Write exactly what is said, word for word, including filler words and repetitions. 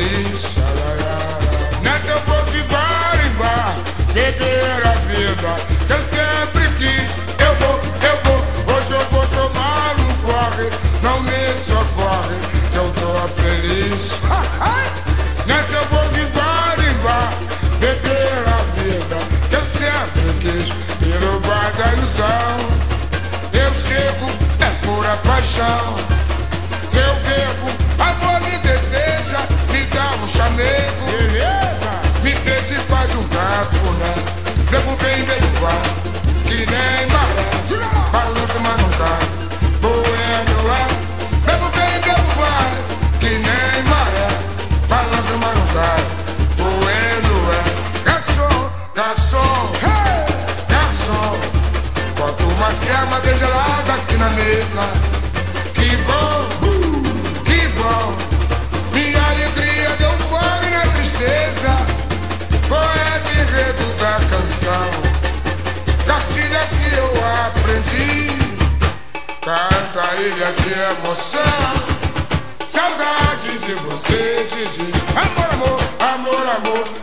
feliz. Nessa eu vou de bar em bar, beber a vida que eu sempre quis. Eu vou, eu vou, hoje eu vou tomar um corre, não me socorre, que eu tô feliz. Nessa eu vou de bar em bar, beber a vida que eu sempre quis. E no bar da ilusão, eu chego, é pura paixão. Eu bebo, amor me deseja, me dá um chamego, beleza? Me beija e faz um cafuné. Bebo bem, bebo vai, que nem maré. Balança, mas não cai, bueno é. Bebo bem, bebo vai, que nem maré. Balança, mas não cai, bueno é. Garçom, garçom, hey! Garçom, bota uma serva bem gelada aqui na mesa. Que bom! Minha alegria deu um fome na tristeza. Poeta enredo da canção, cartilha que eu aprendi. Canta ilha de emoção, saudade de você, Didi. Amor, amor, amor, amor.